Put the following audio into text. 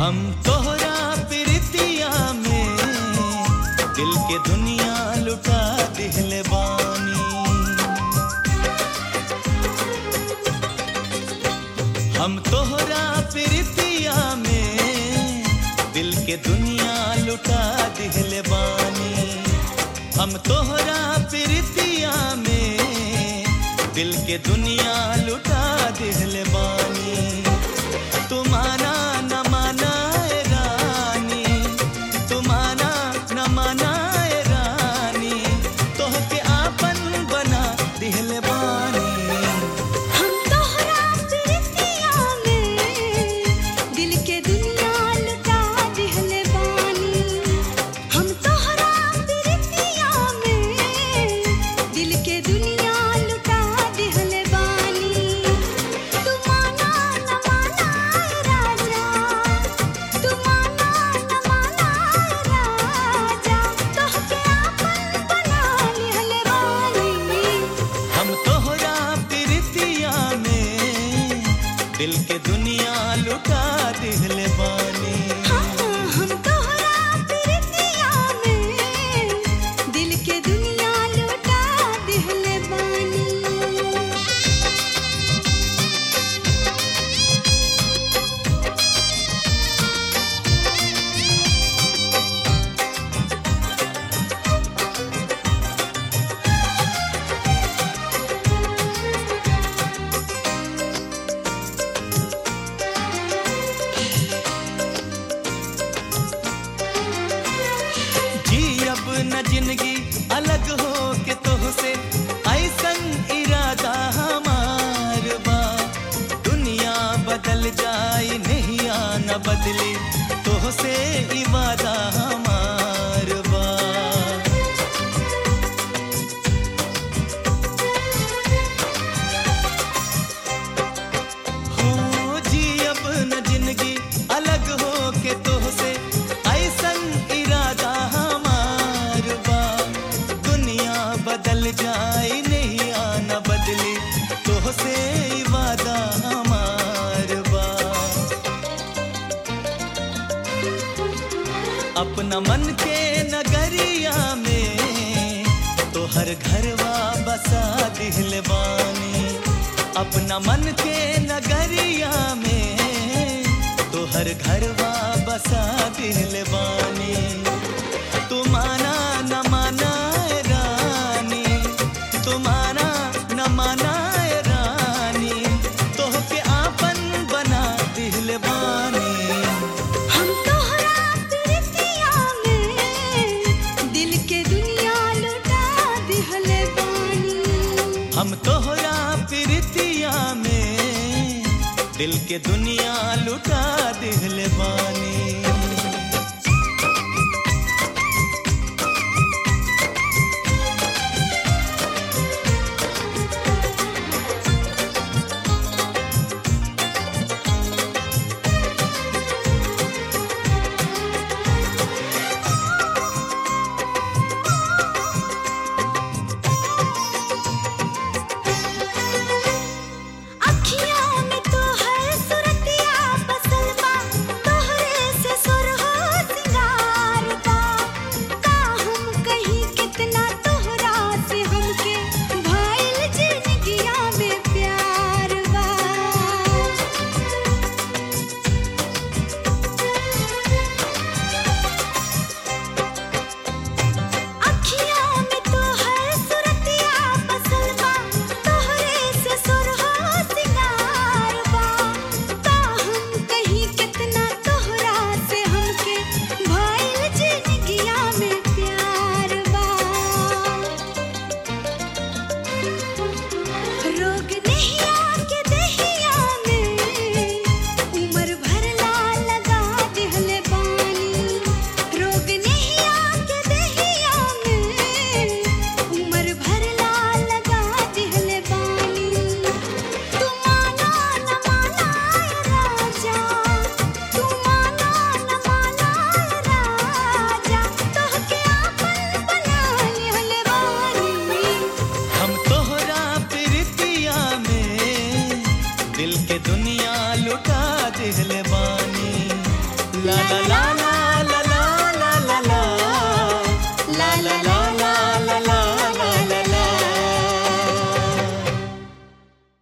हम तोहरा प्रीतिया में दिल के दुनिया लुटा दिहले बानी। हम तोहरा प्रीतिया में दिल के दुनिया लुटा दिहले बानी। हम तोहरा प्रीतिया में दिल के दुनिया लुटा दिहले बानी। तू माना न माना ए रानी, तू माना न माना ए रानी, तोहके आपन बना दिहले बानी। हम तोहरा प्रीतिया में दिल के दुनिया लुटा दिहले बानी। हम तोहरा प्रीतिया में दिल के दुनिया लुटा दिहले बानी। तू माना न माना ए राजा, तू माना न माना ए राजा, तोहके आपन बना लिहले बानी। हम तोहरा प्रीतिया में दिल के दुनिया लुटा दिहले बानी। हम तोहरा प्रीतिया में दिल के दुनिया लुटा दिहले बानी। जी अब न जिंदगी अलग हो के तोहसे, ऐसन इरादा हमार बा। दुनिया बदल जाए नहिया न बदले, तोहसे ई वादा हमार बा। हो जी अब न जिंदगी अलग हो के तोहसे, ऐसन इरादा हमार बा। दुनिया बदल जाए नहिया न बदले, तोहसे ई वादा हमार बा। अपना मन के नगरिया में तोहर घरवा बसा दिहले बानी। अपना मन के नगरिया में तोहर घरवा बसा दिहले बानी। तू माना न माना ए रानी, तू माना न माना ए रानी, तोहके आपन बना दिहले बानी। हम तोहरा प्रीतिया में दिल के दुनिया लुटा दिहले बानी। हम तोहरा प्रीतिया में दिल के दुनिया लुटा दिहले बानी।